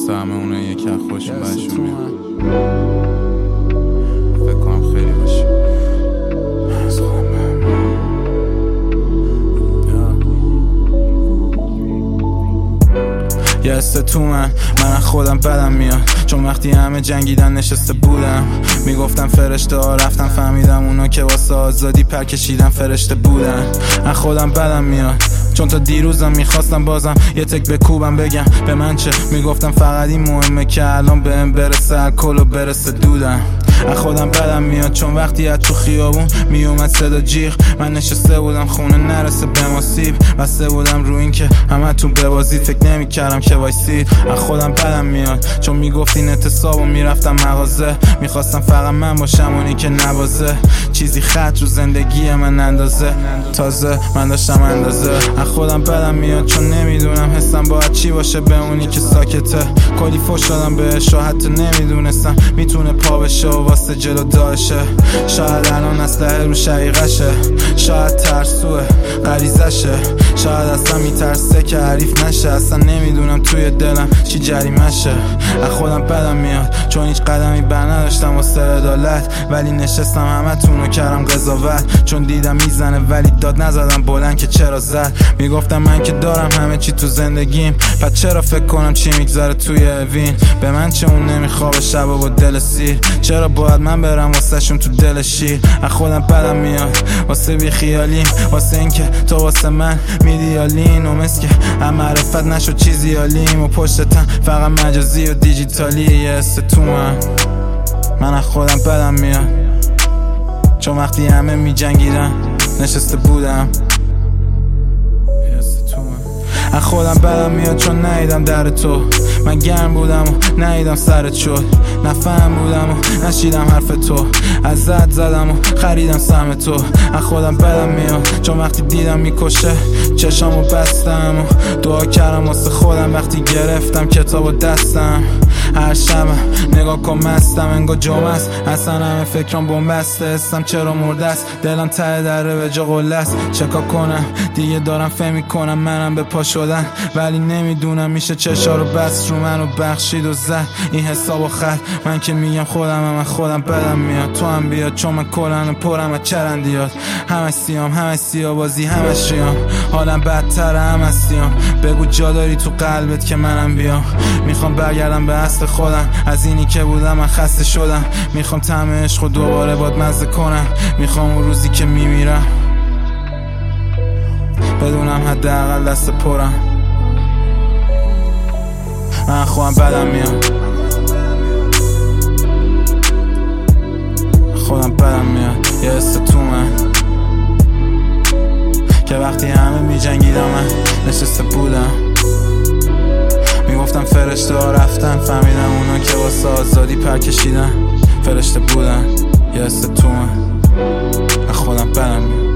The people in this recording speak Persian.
واسه همه اونه یکی از خوشون برشون میاد. فکر کنم خیلی باشی یه حس تو من خودم بدم میاد، چون وقتی همه جنگیدن نشسته بودم. میگفتم فرشته ها رفتن، فهمیدم اونا که واسه آزادی پر کشیدن فرشته بودن. من خودم بدم میاد، چون تا دیروزم میخواستم بازم یه تک بکوبم بگم به من چه. میگفتم فقط این مهمه که الان بهم برسه الکل و برسه دودم. از خودم بدم میاد، چون وقتی از تو خیابون میومد صدا جیغ، من نشسته بودم خونه نرسه به ما سیب. بسته بودم رو این که همه تو ببازید، فکر نمیکردم که وایسید. از خودم بدم میاد، چون میگفتین اعتصاب و میرفتم مغازه. میخواستم فقط من باشم اونی که نوازه. چیزی خط رو زندگی من اندازه، تازه من داشتم اندازه. از خودم بدم میاد، چون نمیدونم حسم باید چی باشه به اونی که ساکته. کلی فوش دادم بهش و حتی نمیدونستم میتونه پا بشه و واسه جلو داشه. شاید الان اسلحه رو شقیقشه، شاید ترسوه غریزشه، شاید اصلا میترسه که حریف نشه. اصلا نمیدونم توی دلم چی جریمشه. از خودم بدم میاد، چون هیچ قدمی بر نداشتم واسه عدالت، ولی نشستم همه تونو کردم قضاوت. چون دیدم میزنه ولی داد نزدم بلند که چرا زد. میگفتم من که دارم همه چی تو زندگیم، پس چرا فکر کنم چی میگذاره توی اوین. به من چه اون نمیخوابه شبا با دل سیر، چرا باید من برم واسه شون تو دل شیر. از خودم بدم میاد واسه بی خیالیم، واسه این که تو واسه من میدیالین و مثل که هم معرفت نشد چیزی عالیم و پشتتم فقط مجازی و دیجیتالی. یه حس تو من از خودم بدم میاد، چون وقتی همه می جنگیدن نشسته بودم. از خودم بدم میاد، چون ندیدم در تو. من گرم بودم و ندیدم سرت شد، نفهم بودم و نشیدم حرف تو. ازت زدم و خریدم سهم تو. از خودم بدم میاد، چون وقتی دیدم میکشه چشامو بستم و دعا کردم واسه خودم. وقتی گرفتم کتابو دستم، هر شب نگاه کن مستم انگار جمعه است. اصلا همه فکرام بنبسته، اسم چرا مرده است. دلم ته دره به جا قله است. چکار کنم دیگه دارم فهم میکنم منم به پا شدن، ولی نمیدونم میشه چشا رو بست رو منو بخشید و زد این حسابو خط. من که میگم خودم بدم میاد، تو هم بیاد، چون من کلن پرم از چرندیات. همش سیام همش سیابازی همش ریام، حالم بدتره همش سیام. بگو جا داری تو قلبت که منم بیام. میخوام برگردم به اصل خودم، از اینی که بودم من خسته شدم. میخوام طعم عشق و دوباره باد مزه کنم. میخوام اون روزی که میمیرم بدونم حداقل دست پرم. من خودم بدم میاد، خودم بدم میاد. یه حس تو من که وقتی همه می جنگیدم من نشسته بودم. میگفتم فرشته ها رفتن، فهمیدم اونا که واسه آزادی پر کشیدن فرشته بودن. یه حس تو من خودم بدم میاد.